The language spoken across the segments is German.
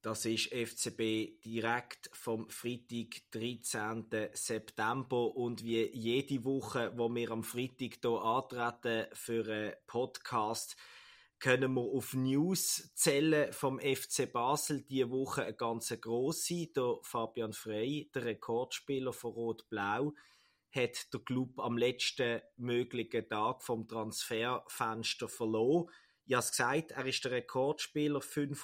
Das ist FCB direkt vom Freitag, 13. September. Und wie jede Woche, wo wir am Freitag hier antreten für einen Podcast, können wir auf News zählen vom FC Basel. Diese Woche eine ganz grosse. Der Fabian Frey, der Rekordspieler von Rot-Blau, hat der Club am letzten möglichen Tag vom Transferfenster verloren. Ich habe es gesagt, er ist der Rekordspieler,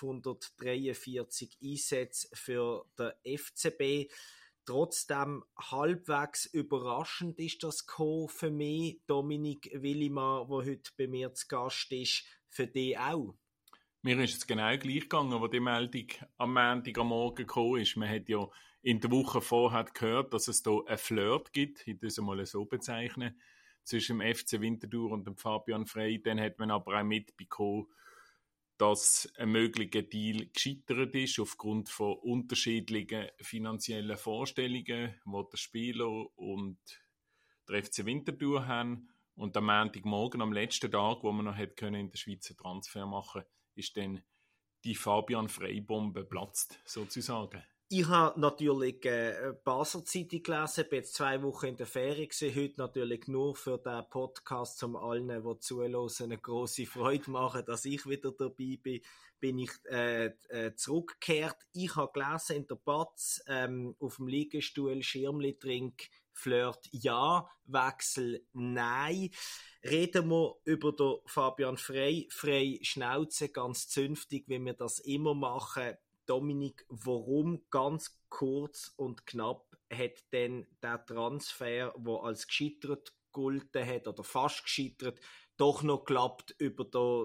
543 Einsätze für den FCB. Trotzdem halbwegs überraschend ist das für mich. Dominik Willimann, der heute bei mir zu Gast ist, für dich auch. Mir ist es genau gleich gegangen, als die Meldung am Montag am Morgen gekommen ist. Man hat ja in der Woche vorher gehört, dass es hier einen Flirt gibt, ich das mal so bezeichnen, zwischen dem FC Winterthur und dem Fabian Frey. Dann hat man aber auch mitbekommen, dass ein möglicher Deal gescheitert ist aufgrund von unterschiedlichen finanziellen Vorstellungen, die der Spieler und der FC Winterthur haben. Und am Montagmorgen, am letzten Tag, wo man noch hätte in der Schweiz einen Transfer machen, ist dann die Fabian Frey-Bombe platzt, sozusagen. Ich habe natürlich Basler Zeitung gelesen, bin jetzt 2 Wochen in der Ferien gewesen, heute natürlich nur für den Podcast, um allen, die zuhören, eine grosse Freude machen, dass ich wieder dabei bin ich zurückgekehrt. Ich habe gelesen in der Batz, auf dem Liegestuhl, Schirmli-Trink, Flirt ja, Wechsel nein. Reden wir über den Fabian Frey. Frey Schnauze, ganz zünftig, wie wir das immer machen. Dominik, warum ganz kurz und knapp hat denn der Transfer, der als gescheitert gegolten hat oder fast gescheitert, doch noch geklappt über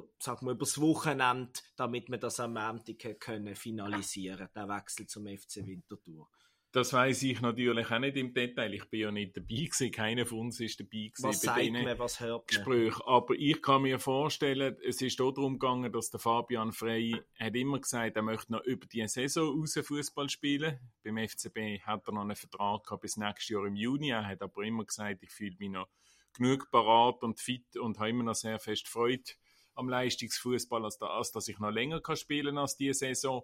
das Wochenende, damit wir das am Montag finalisieren können, der Wechsel zum FC Winterthur? Das weiss ich natürlich auch nicht im Detail. Ich bin ja nicht dabei gewesen. Keiner von uns ist dabei gewesen. Was sagt man, was hört man? Gespräch. Aber ich kann mir vorstellen, es ist auch darum gegangen, dass der Fabian Frey hat immer gesagt, er möchte noch über die Saison raus Fußball spielen. Beim FCB hat er noch einen Vertrag gehabt bis nächstes Jahr im Juni. Er hat aber immer gesagt, ich fühle mich noch genug parat und fit und habe immer noch sehr fest Freude am Leistungsfußball, als dass ich noch länger spielen kann als diese Saison.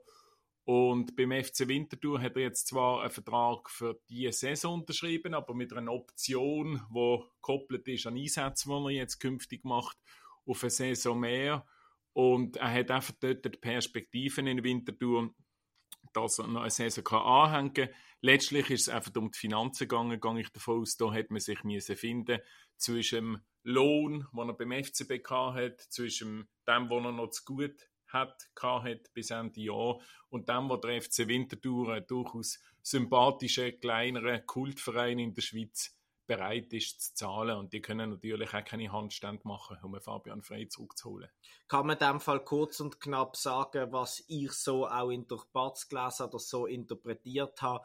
Und beim FC Winterthur hat er jetzt zwar einen Vertrag für diese Saison unterschrieben, aber mit einer Option, die gekoppelt ist an Einsätze, die er jetzt künftig macht, auf eine Saison mehr. Und er hat einfach dort die Perspektiven in Winterthur, dass er noch eine Saison anhängen kann. Letztlich ist es einfach um die Finanzen gegangen, gehe ich davon aus. Da hat man sich finden zwischen dem Lohn, den er beim FCB hat, zwischen dem, was er noch zu gut hat bis Ende Jahr und dem, was der FC Winterthur durchaus sympathische, kleinere Kultverein in der Schweiz bereit ist zu zahlen. Und die können natürlich auch keine Handstände machen, um Fabian Frey zurückzuholen. Kann man in dem Fall kurz und knapp sagen, was ich so auch in der Batz gelesen oder so interpretiert habe?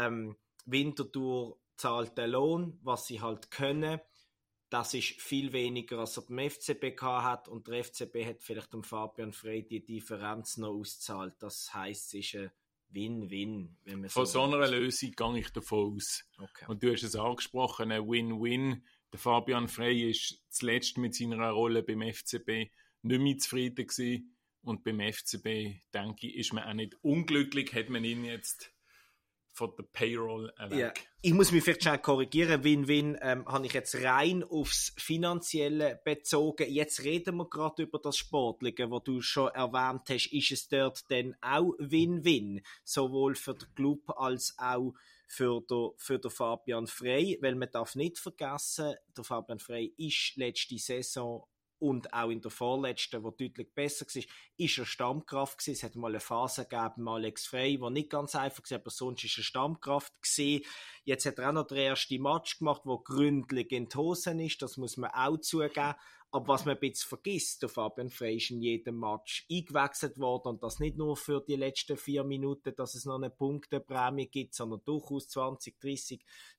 Winterthur zahlt den Lohn, was sie halt können. Das ist viel weniger, als er beim FCB hat, und der FCB hat vielleicht dem Fabian Frey die Differenz noch auszahlt. Das heisst, es ist ein Win-Win. Wenn man Von so einer Lösung gehe ich davon aus. Okay. Und du hast es angesprochen, ein Win-Win. Der Fabian Frey ist zuletzt mit seiner Rolle beim FCB nicht mehr zufrieden gewesen. Und beim FCB, denke ich, ist man auch nicht unglücklich, hat man ihn jetzt von der Payroll weg. Ja. Ich muss mich vielleicht schnell korrigieren. Win-Win habe ich jetzt rein aufs Finanzielle bezogen. Jetzt reden wir gerade über das Sportliche, was du schon erwähnt hast. Ist es dort denn auch Win-Win? Sowohl für den Club als auch für den Fabian Frey. Weil man darf nicht vergessen, der Fabian Frey ist letzte Saison und auch in der vorletzten, die deutlich besser war, ist er Stammkraft gewesen. Es hat mal eine Phase gegeben, Alex Frey, die nicht ganz einfach war, aber sonst ist er Stammkraft gewesen. Jetzt hat er auch noch den ersten Match gemacht, der gründlich in die Hosen ist, das muss man auch zugeben. Aber was man ein bisschen vergisst, der Fabian Frey ist in jedem Match eingewechselt worden, und das nicht nur für die letzten 4 Minuten, dass es noch eine Punkteprämie gibt, sondern durchaus 20, 30,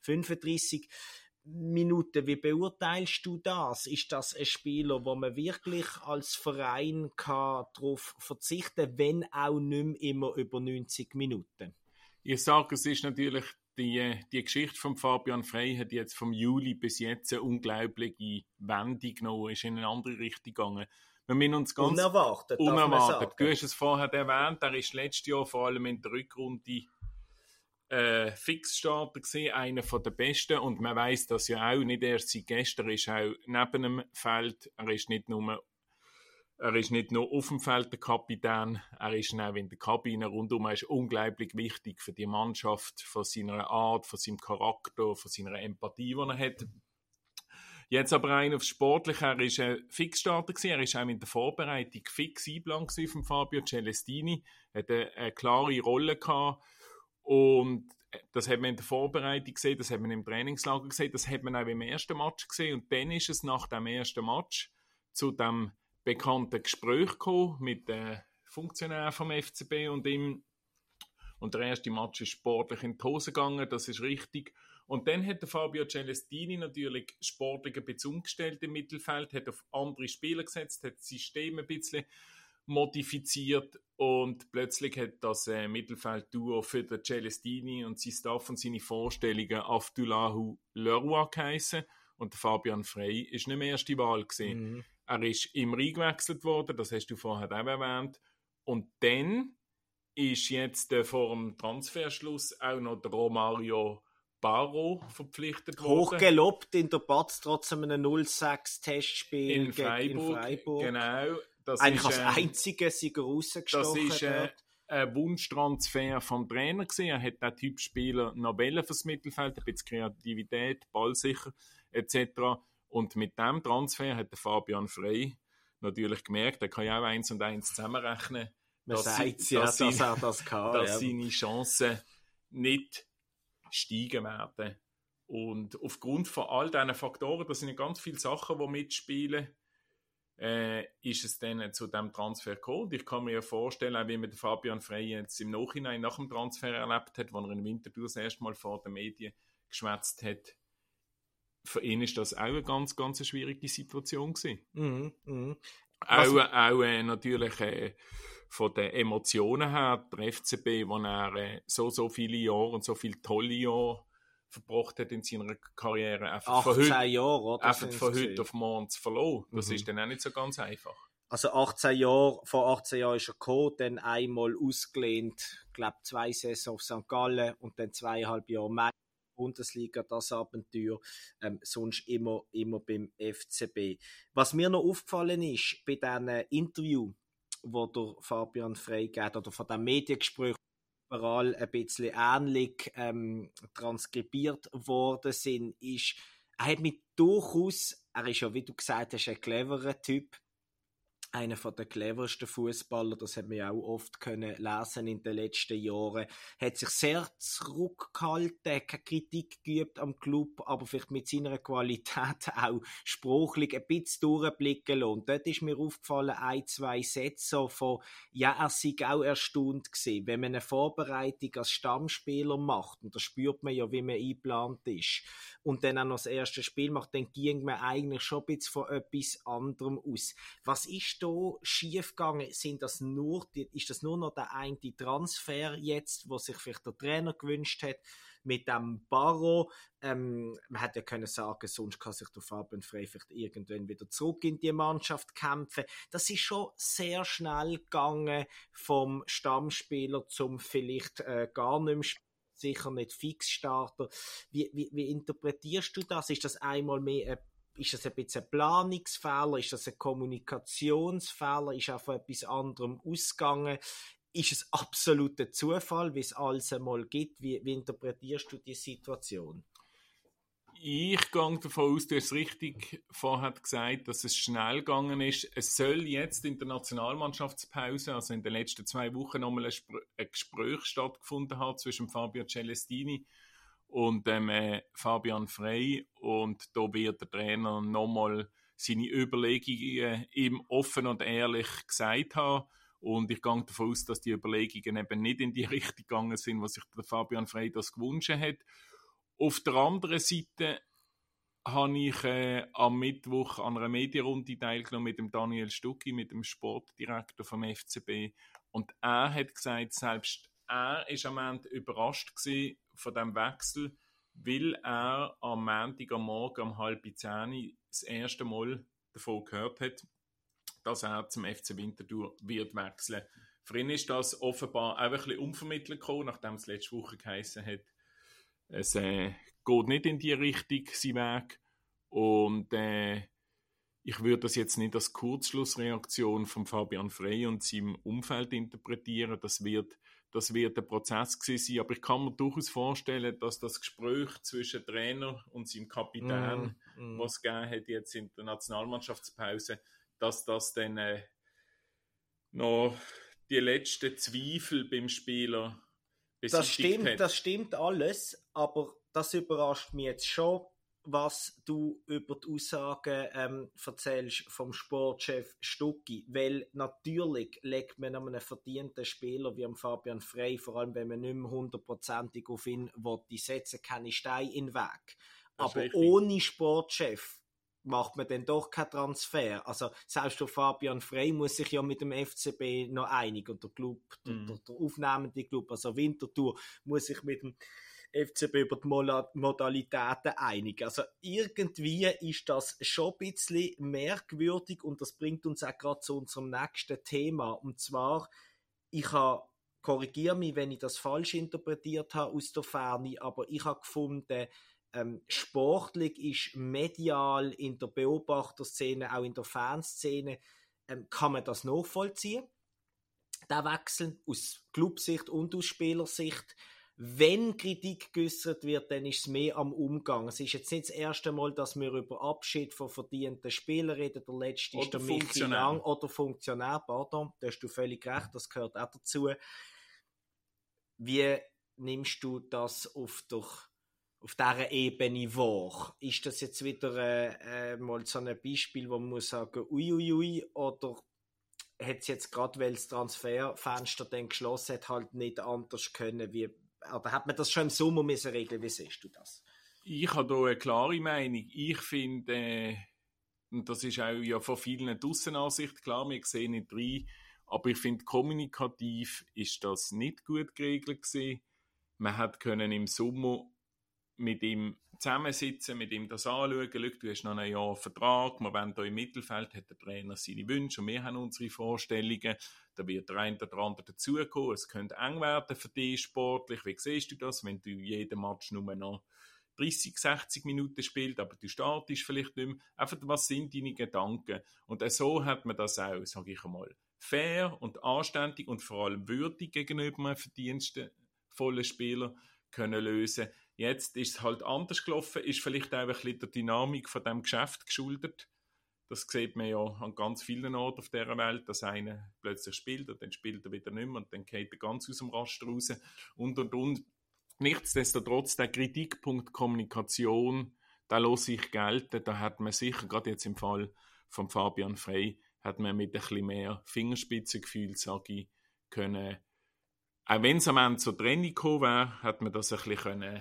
35 Minuten. Wie beurteilst du das? Ist das ein Spieler, wo man wirklich als Verein darauf verzichten kann, wenn auch nicht mehr immer über 90 Minuten? Ich sage, es ist natürlich die Geschichte von Fabian Frey hat jetzt vom Juli bis jetzt eine unglaubliche Wendung genommen, ist in eine andere Richtung gegangen. wir müssen uns ganz unerwartet. Du hast es vorher erwähnt, er ist letztes Jahr vor allem in der Rückrunde Fixstarter gesehen, einer der besten, und man weiß das ja auch, nicht erst seit gestern ist auch neben dem Feld, er ist nicht nur auf dem Feld der Kapitän, er ist auch in der Kabine rundum, er ist unglaublich wichtig für die Mannschaft, von seiner Art, von seinem Charakter, von seiner Empathie, die er hat. Jetzt aber rein aufs Sportliche, er ist ein Fixstarter gewesen, er ist auch in der Vorbereitung fix eingeplant von Fabio Celestini, hat eine klare Rolle gehabt. Und das hat man in der Vorbereitung gesehen, das hat man im Trainingslager gesehen, das hat man auch im ersten Match gesehen. Und dann ist es nach dem ersten Match zu dem bekannten Gespräch gekommen mit den Funktionären vom FCB und ihm. Und der erste Match ist sportlich in die Hose gegangen, das ist richtig. Und dann hat der Fabio Celestini natürlich sportlich ein bisschen umgestellt im Mittelfeld, hat auf andere Spieler gesetzt, hat das System ein bisschen modifiziert und plötzlich hat das Mittelfeld-Duo für den Celestini und sein Staff und seine Vorstellungen Abdullahu Leroy geheissen und der Fabian Frey ist nicht mehr erste Wahl gewesen. Mhm. Er ist immer eingewechselt worden, das hast du vorher auch erwähnt. Und dann ist jetzt vor dem Transferschluss auch noch der Romario Barro verpflichtet worden. Hochgelobt in der Batz, trotzdem einem 0-6-Testspiel in Freiburg. Genau. Das eigentlich ist, als einziger Sieger rausgestochen. Das ist ein Wunschtransfer vom Trainer gewesen. Er hat den Typ Spieler noch wollen fürs Mittelfeld, ein bisschen Kreativität, ballsicher etc. Und mit diesem Transfer hat der Fabian Frey natürlich gemerkt, er kann ja auch 1 und 1 zusammenrechnen, dass seine Chancen nicht steigen werden. Und aufgrund von all diesen Faktoren, das sind ja ganz viele Sachen, die mitspielen, ist es dann zu diesem Transfer gekommen. Ich kann mir ja vorstellen, auch wie man den Fabian Frey jetzt im Nachhinein nach dem Transfer erlebt hat, wo er in Winterthur das erste Mal vor den Medien geschwätzt hat. Für ihn ist das auch eine ganz, ganz schwierige Situation gewesen. Auch natürlich von den Emotionen her, der FCB, wo er so viele Jahre und so viele tolle Jahre verbracht hat in seiner Karriere, einfach 18 Jahre, oder? Einfach von heute auf morgen zu verlassen. Das ist dann auch nicht so ganz einfach. Also vor 18 Jahren ist er gekommen, dann einmal ausgelehnt, ich glaube 2 Saisons auf St. Gallen und dann 2,5 Jahre mehr Bundesliga, das Abenteuer, sonst immer beim FCB. Was mir noch aufgefallen ist, bei diesem Interview, wo der Fabian Frey geht, oder von diesem Mediengespräch, überall ein bisschen ähnlich transkribiert worden sind, ist, er hat mich durchaus, er ist ja, wie du gesagt hast, ein cleverer Typ, einer der cleversten Fußballer, das hat man ja auch oft können lesen in den letzten Jahren, hat sich sehr zurückgehalten, keine Kritik geübt am Club, aber vielleicht mit seiner Qualität auch sprachlich ein bisschen durchblicken lassen. Und dort ist mir aufgefallen, 1-2 Sätze von, ja, er sei auch erstaunt gewesen, wenn man eine Vorbereitung als Stammspieler macht, und das spürt man ja, wie man eingeplant ist, und dann auch noch das erste Spiel macht, dann ging man eigentlich schon ein bisschen von etwas anderem aus. Was ist da schief gegangen? Ist das nur noch der eine Transfer jetzt, wo sich vielleicht der Trainer gewünscht hat, mit dem Barro? Man hätte ja können sagen, sonst kann sich der Fabian Frey vielleicht irgendwann wieder zurück in die Mannschaft kämpfen. Das ist schon sehr schnell gegangen vom Stammspieler zum vielleicht gar nicht mehr spielen. Sicher nicht Fixstarter. Wie interpretierst du das? Ist das einmal mehr ist das ein bisschen ein Planungsfehler? Ist das ein Kommunikationsfehler? Ist auch von etwas anderem ausgegangen? Ist es absoluter Zufall, wie es alles einmal gibt? Wie interpretierst du die Situation? Ich gehe davon aus, du hast es richtig vorher gesagt, dass es schnell gegangen ist. Es soll jetzt in der Nationalmannschaftspause, also in den letzten 2 Wochen, nochmal ein Gespräch stattgefunden haben zwischen Fabio Celestini und Fabian Frey. Und da wird der Trainer nochmal seine Überlegungen ihm offen und ehrlich gesagt haben. Und ich gehe davon aus, dass die Überlegungen eben nicht in die Richtung gegangen sind, was sich der Fabian Frey das gewünscht hat. Auf der anderen Seite habe ich am Mittwoch an einer Medienrunde teilgenommen mit dem Daniel Stucki, mit dem Sportdirektor vom FCB. Und er hat gesagt, selbst er war am Ende überrascht gewesen von diesem Wechsel, weil er am Montag am Morgen um 9:30 das erste Mal davon gehört hat, dass er zum FC Winterthur wird wechseln. Für ihn ist das offenbar auch ein bisschen unvermittelt gekommen, nachdem es letzte Woche geheißen hat, es geht nicht in die Richtung, sein Weg. Und ich würde das jetzt nicht als Kurzschlussreaktion von Fabian Frey und seinem Umfeld interpretieren. Das wird ein Prozess gewesen sein. Aber ich kann mir durchaus vorstellen, dass das Gespräch zwischen Trainer und seinem Kapitän, was es gegeben hat jetzt in der Nationalmannschaftspause, dass das dann noch die letzten Zweifel beim Spieler beseitigt hat. Das stimmt alles, aber das überrascht mich jetzt schon, was du über die Aussagen erzählst vom Sportchef Stucki, weil natürlich legt man einem verdienten Spieler wie am Fabian Frey, vor allem wenn man nicht mehr 100%ig auf ihn setzen, keine Steine in den Weg. Aber ohne Sportchef macht man dann doch keinen Transfer. Also selbst der Fabian Frey muss sich ja mit dem FCB noch einigen und der Club, der aufnehmende Club, also Winterthur, muss sich mit dem FCB über die Modalitäten einigen. Also irgendwie ist das schon ein bisschen merkwürdig und das bringt uns auch gerade zu unserem nächsten Thema. Und zwar, korrigiere mich, wenn ich das falsch interpretiert habe aus der Ferne, aber ich habe gefunden, sportlich ist medial in der Beobachterszene, auch in der Fanszene, kann man das nachvollziehen, der Wechsel aus Clubsicht und aus Spielersicht. Wenn Kritik geäußert wird, dann ist es mehr am Umgang. Es ist jetzt nicht das erste Mal, dass wir über Abschied von verdienten Spielern reden. Der letzte ist der Michi Lang oder Funktionär. Pardon, da hast du völlig recht, das gehört auch dazu. Wie nimmst du das auf dieser Ebene wahr? Ist das jetzt wieder mal so ein Beispiel, wo man muss sagen, uiuiui, oder hat es jetzt gerade, weil das Transferfenster dann geschlossen hat, halt nicht anders können, oder hat man das schon im Sommer müssen regeln? Wie siehst du das? Ich habe da eine klare Meinung. Ich finde, und das ist auch ja von vielen die Aussenansicht, klar, wir sehen nicht rein, aber ich finde, kommunikativ ist das nicht gut geregelt gewesen. Man hat können im Sommer mit ihm zusammensitzen, mit ihm das anschauen. Schau, du hast noch ein Jahr Vertrag, wir wollen hier im Mittelfeld, hat der Trainer seine Wünsche und wir haben unsere Vorstellungen. Da wird der eine oder andere dazukommen. Es könnte eng werden für dich sportlich. Wie siehst du das, wenn du jeden Match nur noch 30, 60 Minuten spielst, aber du startest vielleicht nicht mehr? Einfach, was sind deine Gedanken? Und so hat man das auch, sage ich einmal, fair und anständig und vor allem würdig gegenüber einem verdienstvollen Spieler können lösen. Jetzt ist es halt anders gelaufen, ist vielleicht auch ein bisschen der Dynamik von diesem Geschäft geschuldet. Das sieht man ja an ganz vielen Orten auf dieser Welt, dass einer plötzlich spielt und dann spielt er wieder nicht mehr und dann geht er ganz aus dem Raster raus und. Nichtsdestotrotz, der Kritikpunkt Kommunikation, da lasse ich gelten, da hat man sicher, gerade jetzt im Fall von Fabian Frey, hat man mit ein bisschen mehr Fingerspitzengefühl, sage ich, können. Auch wenn es am Ende zur Trennung gekommen wäre, hat man das ein bisschen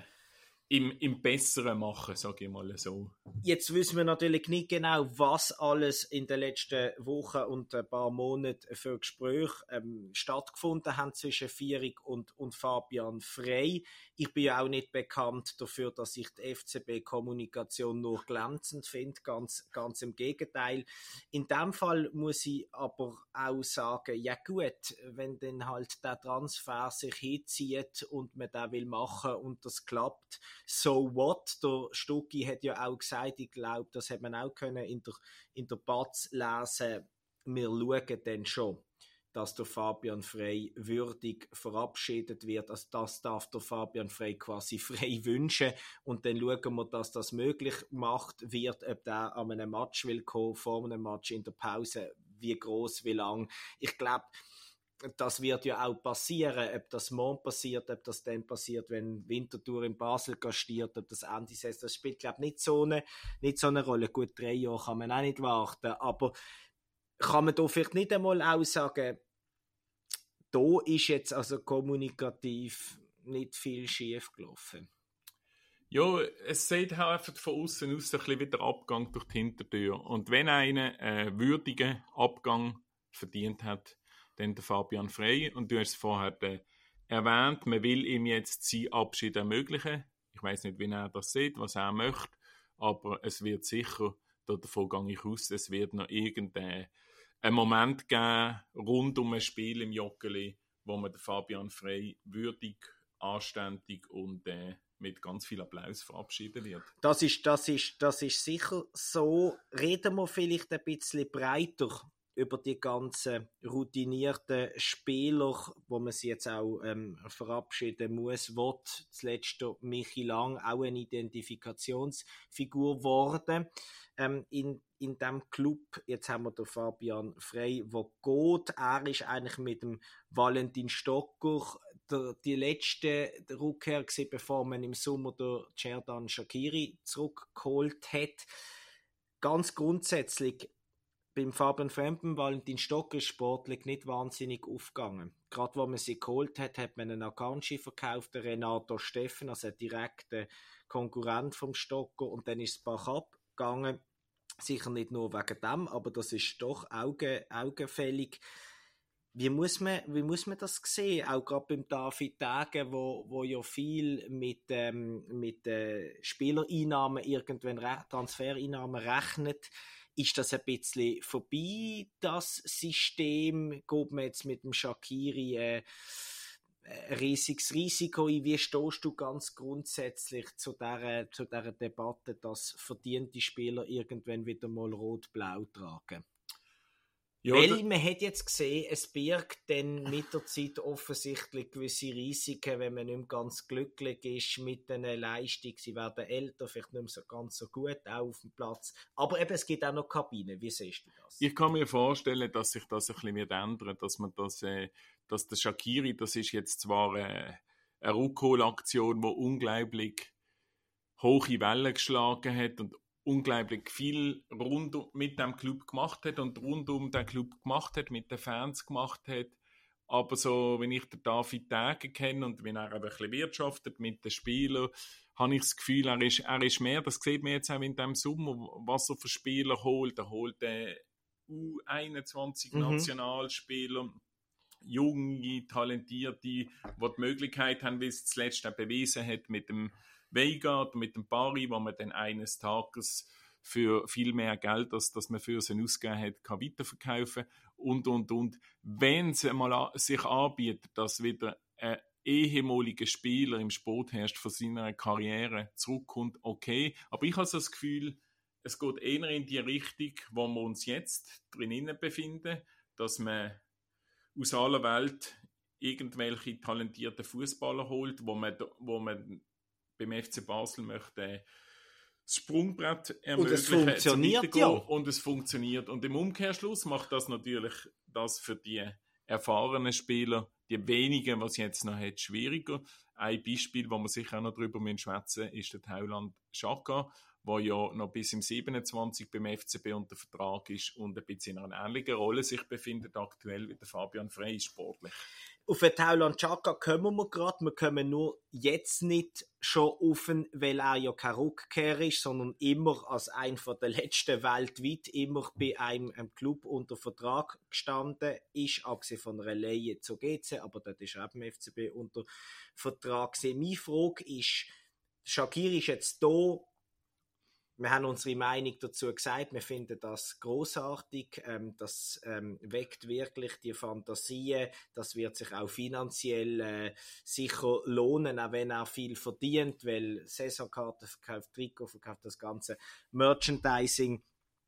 im Besseren machen, sage ich mal so. Jetzt wissen wir natürlich nicht genau, was alles in den letzten Wochen und ein paar Monaten für Gespräche stattgefunden haben zwischen Vierig und Fabian Frey. Ich bin ja auch nicht bekannt dafür, dass ich die FCB-Kommunikation nur glänzend finde, ganz im Gegenteil. In dem Fall muss ich aber auch sagen, ja gut, wenn dann halt der Transfer sich hinzieht und man den will machen und das klappt, so what? Der Stucki hat ja auch gesagt, ich glaube, das hat man auch können in der Batz lesen, wir schauen dann schon, dass der Fabian Frey würdig verabschiedet wird. Also das darf der Fabian Frey quasi frei wünschen und dann schauen wir, dass das möglich macht wird, ob der an einem Match will kommen, vor einem Match in der Pause, wie groß, wie lang. Ich glaube, das wird ja auch passieren, ob das morgen passiert, ob das dann passiert, wenn Winterthur in Basel gastiert, ob das Ende Saison, das spielt, glaube ich, nicht so eine Rolle. Gut, 3 Jahre kann man auch nicht warten, aber kann man da vielleicht nicht einmal auch sagen, da ist jetzt also kommunikativ nicht viel schief gelaufen? Ja, es sieht halt einfach von außen aus ein bisschen wie der Abgang durch die Hintertür. Und wenn einer einen würdigen Abgang verdient hat, dann der Fabian Frey. Und du hast es vorher erwähnt, man will ihm jetzt seinen Abschied ermöglichen. Ich weiß nicht, wie er das sieht, was er möchte, aber es wird sicher, davon gehe ich aus, es wird noch irgendeine einen Moment gegeben, rund um ein Spiel im Joggeli, wo man den Fabian Frey würdig, anständig und mit ganz viel Applaus verabschieden wird. Das ist sicher so. Reden wir vielleicht ein bisschen breiter über die ganzen routinierten Spieler, wo man sie jetzt auch verabschieden muss, wird zuletzt Michi Lang auch eine Identifikationsfigur geworden in diesem Club. Jetzt haben wir den Fabian Frey, der geht. Er ist eigentlich mit dem Valentin Stocker die letzte Rückkehr gewesen, bevor man im Sommer der Xherdan Shaqiri zurückgeholt hat. Ganz grundsätzlich beim Fabian Frey, Valentin Stocker ist sportlich nicht wahnsinnig aufgegangen. Gerade wo man sie geholt hat, hat man einen Akanji verkauft, den Renato Steffen, also einen direkten Konkurrent vom Stocker, und dann ist es bergab gegangen. Sicher nicht nur wegen dem, aber das ist doch augenfällig. Wie muss man das sehen? Auch gerade beim David Degen, wo ja viel mit Spielereinnahmen, irgendwann Transfereinnahmen rechnet. Ist das ein bisschen vorbei, das System? Geht man jetzt mit dem Shaqiri ein riesiges Risiko ein? Wie stehst du ganz grundsätzlich zu dieser Debatte, dass verdiente Spieler irgendwann wieder mal rot-blau tragen? Ja, weil man hat jetzt gesehen, es birgt dann mit der Zeit offensichtlich gewisse Risiken, wenn man nicht mehr ganz glücklich ist mit einer Leistung. Sie werden älter, vielleicht nicht mehr so ganz so gut auch auf dem Platz. Aber eben, es gibt auch noch Kabinen. Wie siehst du das? Ich kann mir vorstellen, dass sich das ein bisschen ändern, dass der Shaqiri, das ist jetzt zwar eine Rückholaktion, die unglaublich hohe Wellen geschlagen hat und unglaublich viel rund mit dem Club gemacht hat und rund um den Club gemacht hat, mit den Fans gemacht hat. Aber so, wenn ich den David Degen kenne und wenn er ein bisschen wirtschaftet mit den Spielern, habe ich das Gefühl, er ist mehr, das sieht man jetzt auch in diesem Sommer, was er für Spieler holt. Er holt U21 Nationalspieler, junge, talentierte, die die Möglichkeit haben, wie es zuletzt auch bewiesen hat mit dem Weigart, mit dem Barry, wo man dann eines Tages für viel mehr Geld, als das man für sie ausgegeben hat, kann weiterverkaufen und. Wenn es einmal sich anbietet, dass wieder ein ehemaliger Spieler im Sport herrscht von seiner Karriere zurückkommt, okay. Aber ich habe so das Gefühl, es geht eher in die Richtung, wo wir uns jetzt drinnen befinden, dass man aus aller Welt irgendwelche talentierten Fußballer holt, wo man beim FC Basel möchte das Sprungbrett ermöglichen. Und es funktioniert ja. Und es funktioniert. Und im Umkehrschluss macht das natürlich das für die erfahrenen Spieler, die wenigen, was jetzt noch hat, schwieriger. Ein Beispiel, wo wir sicher auch noch darüber schwätzen müssen, ist der Tauland Xhaka, der ja noch bis im 27 beim FCB unter Vertrag ist und ein bisschen in einer ähnlichen Rolle sich befindet aktuell wie der Fabian Frey sportlich. Auf den Tauland Xhaka kommen wir gerade. Wir kommen nur jetzt nicht schon auf ihn, weil er ja kein Rückkehr ist, sondern immer als einer der letzten weltweit immer bei einem Club unter Vertrag gestanden ist, abgesehen von einer Leihe zu GC, aber dort ist er auch beim FCB unter Vertrag. Meine Frage ist, Shaqiri ist jetzt da. Wir haben unsere Meinung dazu gesagt, wir finden das großartig, das weckt wirklich die Fantasie, das wird sich auch finanziell sicher lohnen, auch wenn er viel verdient, weil Saisonkarten verkauft, Trikot verkauft, das ganze Merchandising,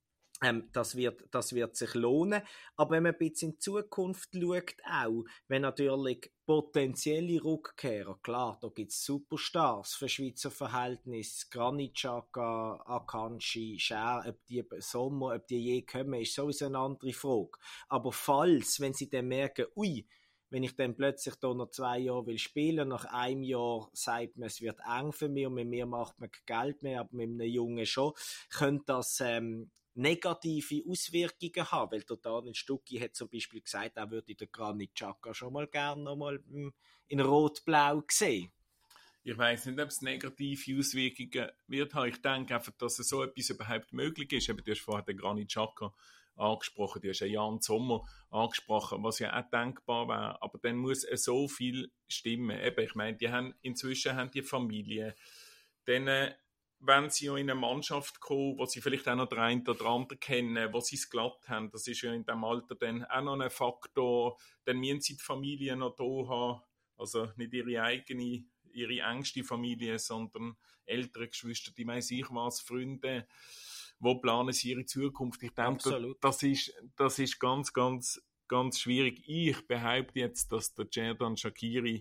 das wird sich lohnen. Aber wenn man ein bisschen in die Zukunft schaut, auch, wenn natürlich potenzielle Rückkehrer, klar, da gibt es Superstars für Schweizer Verhältnisse, Granit Xhaka, Akanji, Schär, ob die Sommer, ob die je kommen, ist sowieso eine andere Frage. Aber falls, wenn sie dann merken, wenn ich dann plötzlich da noch 2 Jahre will spielen, nach einem Jahr sagt man, es wird eng für mich und mit mir macht man kein Geld mehr, aber mit einem Jungen schon, könnte das negative Auswirkungen haben, weil der Daniel Stucki hat zum Beispiel gesagt, er würde den Granit Xhaka schon mal gerne noch mal in Rot-Blau sehen. Ich weiss nicht, ob es negative Auswirkungen wird haben. Ich denke einfach, dass so etwas überhaupt möglich ist. Eben, du hast vorher den Granit Xhaka angesprochen, du hast Jan Sommer angesprochen, was ja auch denkbar wäre. Aber dann muss so viel stimmen. Eben, ich meine, inzwischen haben die Familie, dann wenn sie ja in eine Mannschaft kommen, wo sie vielleicht auch noch den einen oder anderen kennen, wo sie es glatt haben, das ist ja in diesem Alter dann auch noch ein Faktor, dann müssen sie die Familie noch da haben, also nicht ihre engste Familie, sondern ältere Geschwister, die weiss ich was, Freunde, wo planen sie ihre Zukunft. Ich denke, das ist ganz, ganz, ganz schwierig. Ich behaupte jetzt, dass der Xherdan Shaqiri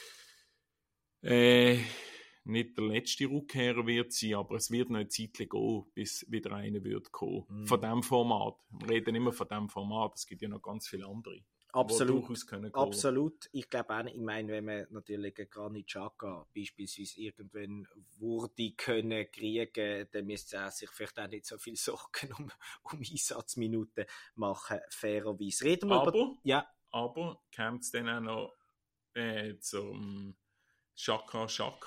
nicht der letzte Rückkehrer wird sein, aber es wird noch eine Zeit gehen, bis wieder einer wird kommen. Von diesem Format. Wir reden immer von diesem Format, es gibt ja noch ganz viele andere. Absolut. Ich glaube auch, ich meine, wenn man natürlich einen Granit Xhaka beispielsweise irgendwann würde können kriegen, dann müsste er sich vielleicht auch nicht so viel Sorgen um Einsatzminuten machen, fairerweise. Reden wir aber kommt es dann auch noch zum Xhaka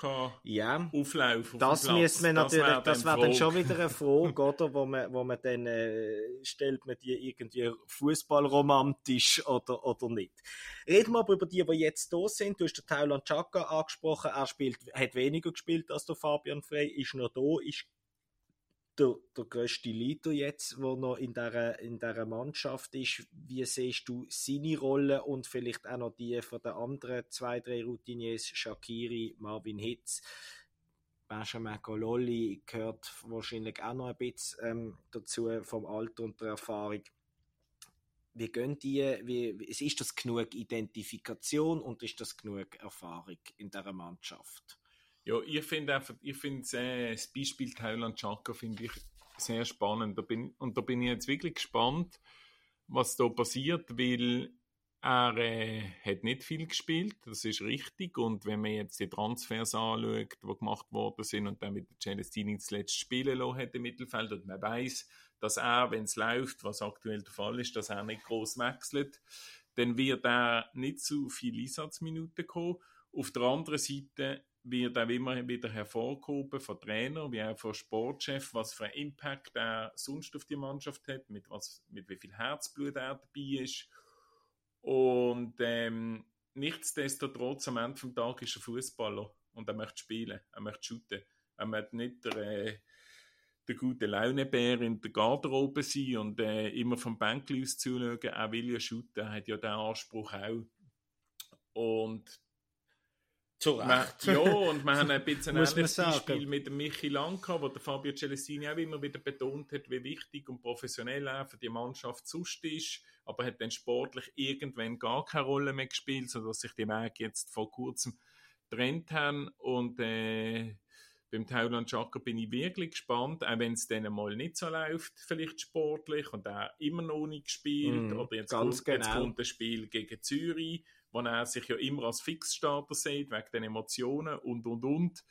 Auflauf. Das müssen wir natürlich, das wäre dann schon wieder eine Frage, oder, wo man dann stellt man die irgendwie fußballromantisch oder nicht. Reden wir aber über die jetzt da sind. Du hast den Taulant Xhaka angesprochen, er hat weniger gespielt als der Fabian Frey, ist noch da, ist der grösste Leader jetzt, der noch in dieser Mannschaft ist. Wie siehst du seine Rolle und vielleicht auch noch die von den anderen 2-3 Routiniers, Shaqiri, Marvin Hitz, Benjamin Gololi gehört wahrscheinlich auch noch ein bisschen dazu vom Alter und der Erfahrung. Wie gehen die? Ist das genug Identifikation und ist das genug Erfahrung in dieser Mannschaft? Ja, ich finde das Beispiel Taulant Xhaka finde ich sehr spannend. Da bin ich jetzt wirklich gespannt, was da passiert, weil er hat nicht viel gespielt, das ist richtig. Und wenn man jetzt die Transfers anschaut, die gemacht worden sind und dann mit der Celestini das letzte spielen lassen hat im Mittelfeld und man weiss, dass er, wenn es läuft, was aktuell der Fall ist, dass er nicht gross wechselt, dann wird er nicht zu viel Einsatzminuten kommen. Auf der anderen Seite wird auch immer wieder hervorgehoben von Trainern, wie auch von Sportchef, was für einen Impact er sonst auf die Mannschaft hat, mit wie viel Herzblut er dabei ist. Und nichtsdestotrotz, am Ende des Tages ist er Fußballer und er möchte spielen, er möchte shooten. Er möchte nicht der gute Launebär in der Garderobe sein und immer vom Bänkli aus zuschauen. Er will ja shooten, er hat ja den Anspruch auch. Und zu Recht. Und wir haben ein bisschen ein ähnliches Beispiel mit dem Michi Lang gehabt, wo der Fabio Celestini auch immer wieder betont hat, wie wichtig und professionell er für die Mannschaft sonst ist, aber hat dann sportlich irgendwann gar keine Rolle mehr gespielt, sodass sich die Wege jetzt vor kurzem getrennt haben. Und beim Taulant Xhaka bin ich wirklich gespannt, auch wenn es dann mal nicht so läuft, vielleicht sportlich, und er immer noch nicht gespielt, oder jetzt kommt das Spiel gegen Zürich, wo er sich ja immer als Fixstarter sieht, wegen den Emotionen und. Und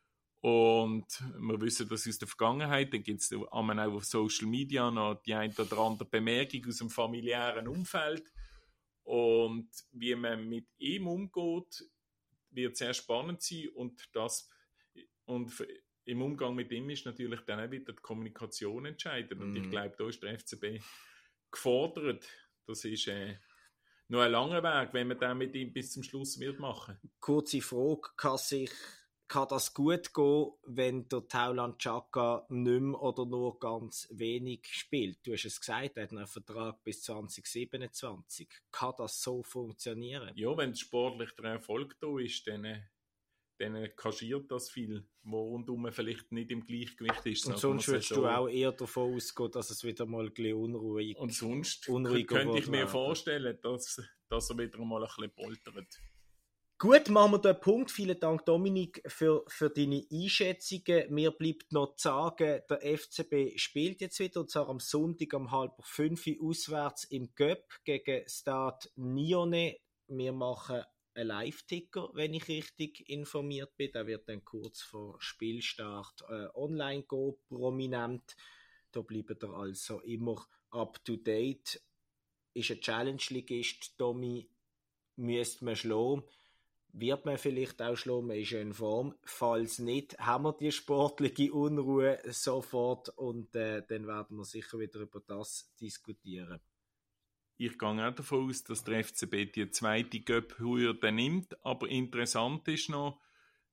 wir wissen das aus der Vergangenheit, dann gibt es auch auf Social Media noch die eine oder andere Bemerkung aus dem familiären Umfeld. Und wie man mit ihm umgeht, wird sehr spannend sein. Und im Umgang mit ihm ist natürlich dann auch wieder die Kommunikation entscheidend. Und ich glaube, da ist der FCB gefordert. Das ist noch ein langer Weg, wenn man den mit ihm bis zum Schluss wird machen. Kurze Frage, kann das gut gehen, wenn der Taulant Xhaka nicht mehr oder nur ganz wenig spielt? Du hast es gesagt, er hat einen Vertrag bis 2027. Kann das so funktionieren? Ja, wenn sportlich der Erfolg da ist, dann kaschiert das viel, wo rundum vielleicht nicht im Gleichgewicht ist. Und sonst würdest du auch eher davon ausgehen, dass es wieder mal ein bisschen unruhig und sonst könnte ich mir vorstellen, dass er wieder mal ein bisschen poltert. Gut, machen wir den Punkt. Vielen Dank, Dominik, für deine Einschätzungen. Mir bleibt noch zu sagen, der FCB spielt jetzt wieder, und zwar am Sonntag um 4:30 auswärts im Göpp gegen Stade Lyonnais. Wir machen ein Live-Ticker, wenn ich richtig informiert bin. Der wird dann kurz vor Spielstart online gehen, prominent. Da bleibt er also immer up to date. Ist ein Challenge-Ligist, Tommy, müsste man schlagen. Wird man vielleicht auch schlagen, man ist ja in Form. Falls nicht, haben wir die sportliche Unruhe sofort, und dann werden wir sicher wieder über das diskutieren. Ich gehe auch davon aus, dass der FCB die zweite Göpp-Hürde nimmt, aber interessant ist noch,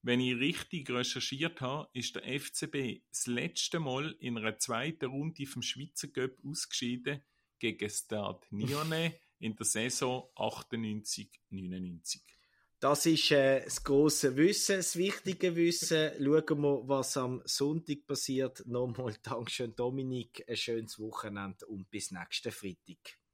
Wenn ich richtig recherchiert habe, ist der FCB das letzte Mal in einer zweiten Runde vom Schweizer Cup ausgeschieden gegen Stade Lyonnais in der Saison 98/99. Das ist das grosse Wissen, das wichtige Wissen. Schauen wir, was am Sonntag passiert. Nochmal Dankeschön, Dominik. Ein schönes Wochenende und bis nächsten Freitag.